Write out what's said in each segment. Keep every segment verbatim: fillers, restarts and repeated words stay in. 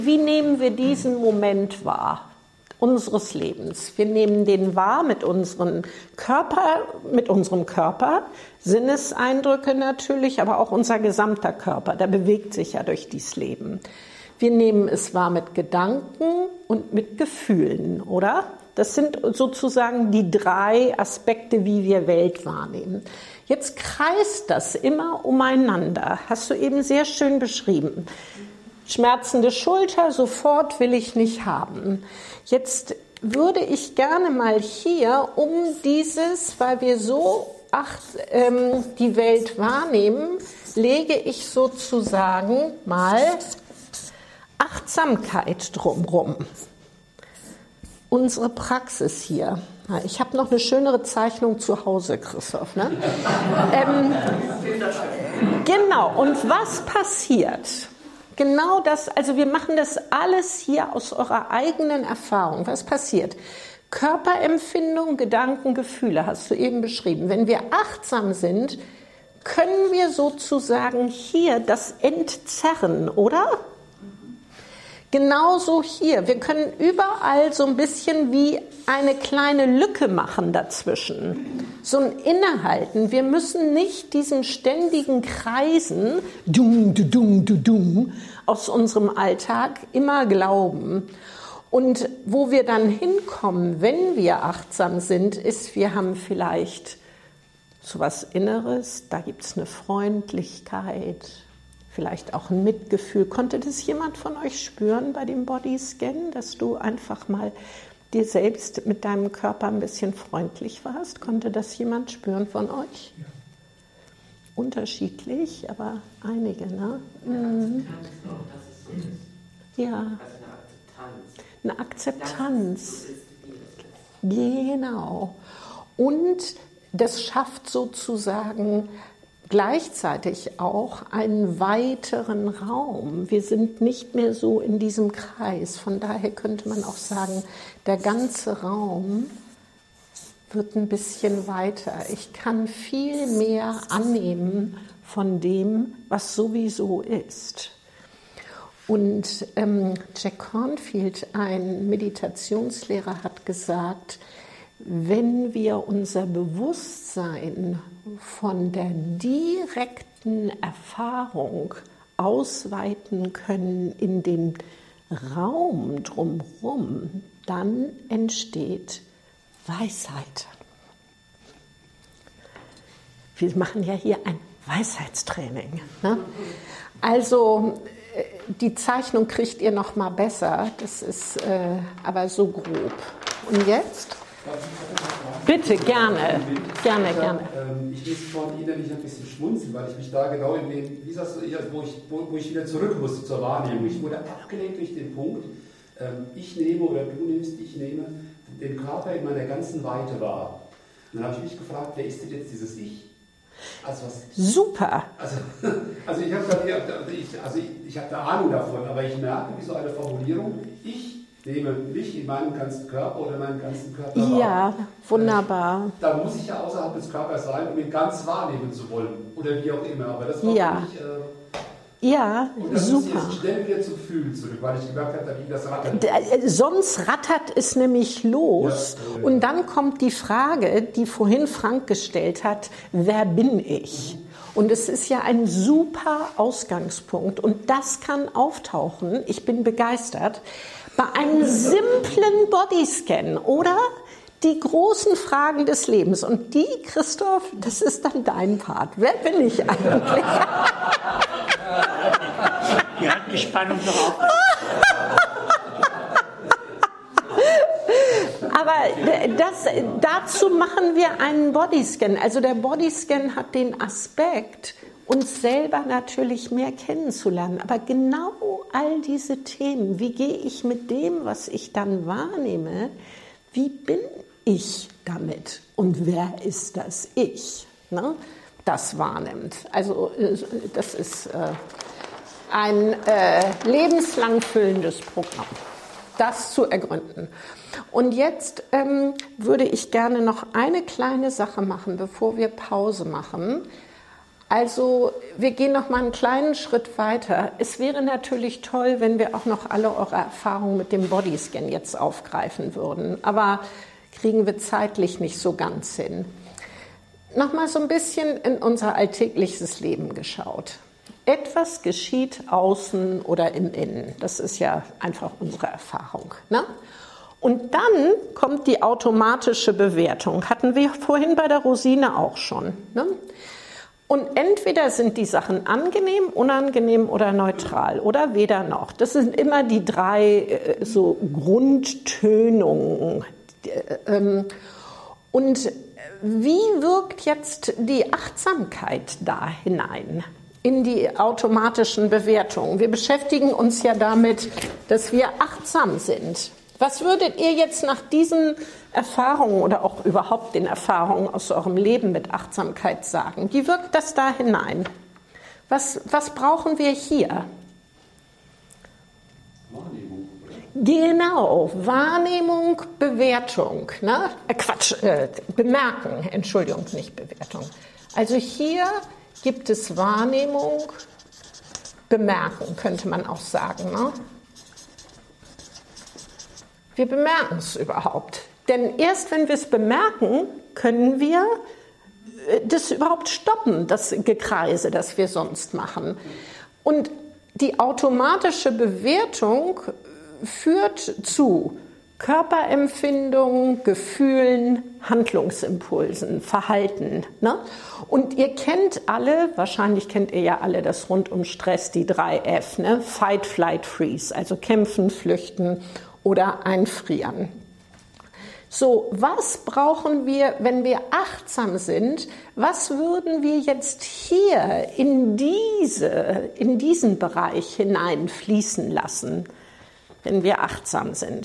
Wie nehmen wir diesen Moment wahr unseres Lebens? Wir nehmen den wahr mit unserem Körper, mit unserem Körper, Sinneseindrücke natürlich, aber auch unser gesamter Körper, der bewegt sich ja durch dieses Leben. Wir nehmen es wahr mit Gedanken und mit Gefühlen, oder? Das sind sozusagen die drei Aspekte, wie wir Welt wahrnehmen. Jetzt kreist das immer umeinander. Hast du eben sehr schön beschrieben. Schmerzende Schulter, sofort will ich nicht haben. Jetzt würde ich gerne mal hier um dieses, weil wir so acht, ähm, die Welt wahrnehmen, lege ich sozusagen mal Achtsamkeit drumherum. Unsere Praxis hier. Ich habe noch eine schönere Zeichnung zu Hause, Christoph. Ne? ähm, genau, und was passiert? Genau das, also wir machen das alles hier aus eurer eigenen Erfahrung. Was passiert? Körperempfindung, Gedanken, Gefühle hast du eben beschrieben. Wenn wir achtsam sind, können wir sozusagen hier das entzerren, oder? Genauso hier. Wir können überall so ein bisschen wie eine kleine Lücke machen dazwischen. So ein Innehalten. Wir müssen nicht diesen ständigen Kreisen, dum, du, dum, du, dum, aus unserem Alltag immer glauben. Und wo wir dann hinkommen, wenn wir achtsam sind, ist, wir haben vielleicht so was Inneres, da gibt es eine Freundlichkeit, vielleicht auch ein Mitgefühl. Konnte das jemand von euch spüren bei dem Bodyscan, dass du einfach mal dir selbst mit deinem Körper ein bisschen freundlich warst? Konnte das jemand spüren von euch? Ja. Unterschiedlich, aber einige, ne? Mhm. Ja. Eine Akzeptanz. Genau. Und das schafft sozusagen gleichzeitig auch einen weiteren Raum. Wir sind nicht mehr so in diesem Kreis. Von daher könnte man auch sagen, der ganze Raum wird ein bisschen weiter. Ich kann viel mehr annehmen von dem, was sowieso ist. Und ähm, Jack Kornfield, ein Meditationslehrer, hat gesagt, wenn wir unser Bewusstsein von der direkten Erfahrung ausweiten können in den Raum drumherum, dann entsteht Weisheit. Wir machen ja hier ein Weisheitstraining. Ne? Also die Zeichnung kriegt ihr noch mal besser, das ist äh, aber so grob. Und jetzt? Bitte, gerne, gerne, gerne. Ich muss von innerlich ein bisschen schmunzeln, weil ich mich da genau in dem, wie sagst du, wo ich, wo, wo ich wieder zurück musste zur Wahrnehmung. Ich wurde abgelenkt durch den Punkt, ich nehme oder du nimmst, ich nehme den Körper in meiner ganzen Weite wahr. Und dann habe ich mich gefragt, wer ist denn jetzt dieses Ich? Also was, Super! Also, also ich habe da, ich, also ich, ich habe da Ahnung davon, aber ich merke, wie so eine Formulierung, ich nehme mich in meinem ganzen Körper oder meinen ganzen Körper wahr. Ja, wunderbar. Äh, da muss ich ja außerhalb des Körpers sein, um ihn ganz wahrnehmen zu wollen. Oder wie auch immer. Aber das war ja. für mich... Äh, ja, und dann super. muss ich jetzt schnell wieder zum Fühlen zurück, weil ich gemerkt habe, da ging das rattert. D- Sonst rattert es nämlich los. Ja, ja. Und dann kommt die Frage, die vorhin Frank gestellt hat, wer bin ich? Mhm. Und es ist ja ein super Ausgangspunkt. Und das kann auftauchen, ich bin begeistert, bei einem simplen Bodyscan, oder? Die großen Fragen des Lebens. Und die, Christoph, das ist dann dein Part. Wer bin ich eigentlich? Wir halten die Spannung noch auf. Aber das, dazu machen wir einen Bodyscan. Also der Bodyscan hat den Aspekt, uns selber natürlich mehr kennenzulernen. Aber genau all diese Themen, wie gehe ich mit dem, was ich dann wahrnehme, wie bin ich damit und wer ist das Ich, ne, das wahrnimmt. Also das ist äh, ein äh, lebenslang füllendes Programm, das zu ergründen. Und jetzt ähm, würde ich gerne noch eine kleine Sache machen, bevor wir Pause machen. Also wir gehen noch mal einen kleinen Schritt weiter. Es wäre natürlich toll, wenn wir auch noch alle eure Erfahrungen mit dem Bodyscan jetzt aufgreifen würden. Aber kriegen wir zeitlich nicht so ganz hin. Noch mal so ein bisschen in unser alltägliches Leben geschaut. Etwas geschieht außen oder im Innen. Das ist ja einfach unsere Erfahrung, ne? Und dann kommt die automatische Bewertung. Hatten wir vorhin bei der Rosine auch schon, ne? Und entweder sind die Sachen angenehm, unangenehm oder neutral oder weder noch. Das sind immer die drei äh, so Grundtönungen. Ähm, und wie wirkt jetzt die Achtsamkeit da hinein in die automatischen Bewertungen? Wir beschäftigen uns ja damit, dass wir achtsam sind. Was würdet ihr jetzt nach diesen Erfahrungen oder auch überhaupt den Erfahrungen aus eurem Leben mit Achtsamkeit sagen? Wie wirkt das da hinein? Was, was brauchen wir hier? Wahrnehmung. Genau, Wahrnehmung, Bewertung. Ne? Äh, Quatsch, äh, Bemerken, Entschuldigung, nicht Bewertung. Also hier gibt es Wahrnehmung, Bemerken, könnte man auch sagen, ne? Wir bemerken es überhaupt. Denn erst wenn wir es bemerken, können wir das überhaupt stoppen, das Gekreise, das wir sonst machen. Und die automatische Bewertung führt zu Körperempfindungen, Gefühlen, Handlungsimpulsen, Verhalten. Ne? Und ihr kennt alle, wahrscheinlich kennt ihr ja alle das rundum Stress, die drei F, ne? Fight, Flight, Freeze, also kämpfen, flüchten oder einfrieren. So, was brauchen wir, wenn wir achtsam sind? Was würden wir jetzt hier in diese, in diesen Bereich hineinfließen lassen, wenn wir achtsam sind?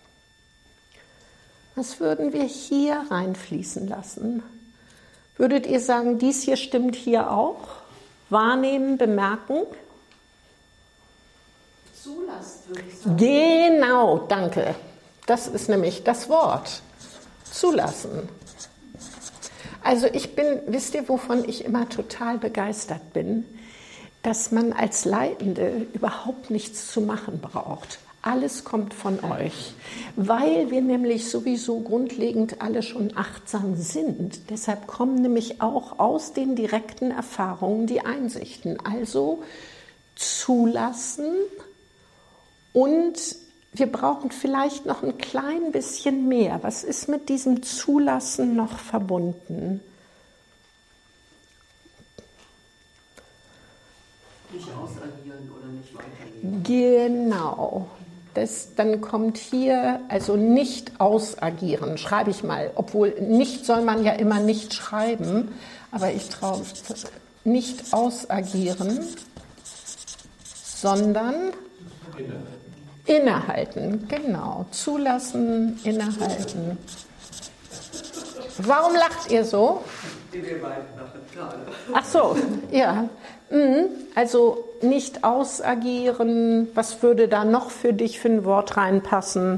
Was würden wir hier reinfließen lassen? Würdet ihr sagen, dies hier stimmt hier auch? Wahrnehmen, bemerken? Zulassen, würde ich sagen. Genau, danke. Das ist nämlich das Wort. Zulassen. Also ich bin, wisst ihr, wovon ich immer total begeistert bin? Dass man als Leitende überhaupt nichts zu machen braucht. Alles kommt von euch, weil wir nämlich sowieso grundlegend alle schon achtsam sind. Deshalb kommen nämlich auch aus den direkten Erfahrungen die Einsichten. Also zulassen. Und wir brauchen vielleicht noch ein klein bisschen mehr. Was ist mit diesem Zulassen noch verbunden? Nicht ausagieren oder nicht weitergehen. Genau. Das, dann kommt hier, also nicht ausagieren, schreibe ich mal. Obwohl nicht soll man ja immer nicht schreiben, aber ich traue nicht ausagieren, sondern innehalten, genau. Zulassen, innehalten. Warum lacht ihr so? Wir beiden lachen gerade. Ach so, ja. Also nicht ausagieren. Was würde da noch für dich für ein Wort reinpassen?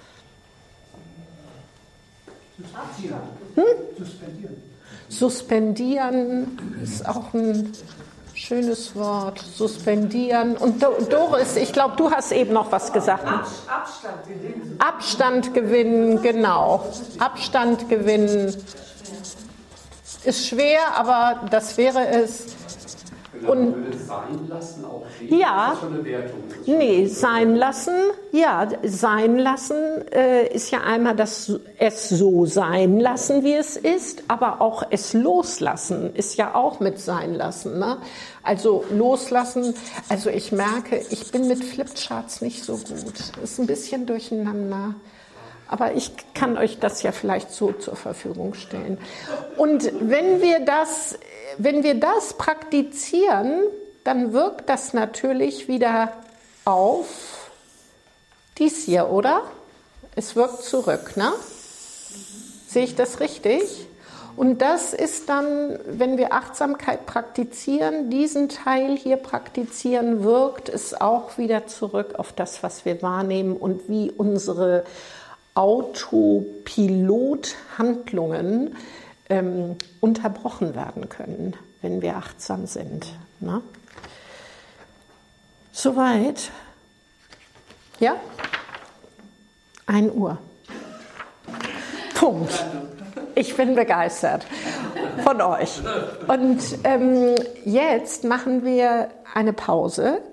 Hm? Suspendieren. Suspendieren ist auch ein schönes Wort. Suspendieren. Und Doris, ich glaube, du hast eben noch was gesagt. Abstand gewinnen. Abstand gewinnen, genau. Abstand gewinnen ist schwer, aber das wäre es. Genau, Und würde es sein lassen auch sehen? ja, Das ist schon eine Wertung. nee, sein lassen, ja, sein lassen äh, ist ja einmal das es so sein lassen, wie es ist, aber auch es loslassen ist ja auch mit sein lassen. Ne? Also loslassen, also ich merke, ich bin mit Flipcharts nicht so gut. Ist ein bisschen durcheinander. Aber ich kann euch das ja vielleicht so zur Verfügung stellen. Und wenn wir das, wenn wir das praktizieren, dann wirkt das natürlich wieder auf dies hier, oder? Es wirkt zurück, ne? Sehe ich das richtig? Und das ist dann, wenn wir Achtsamkeit praktizieren, diesen Teil hier praktizieren, wirkt es auch wieder zurück auf das, was wir wahrnehmen und wie unsere Autopilothandlungen ähm, unterbrochen werden können. wenn wir achtsam sind. Ne? Soweit. Ja? ein Uhr. Punkt. Ich bin begeistert von euch. Und ähm, jetzt machen wir eine Pause.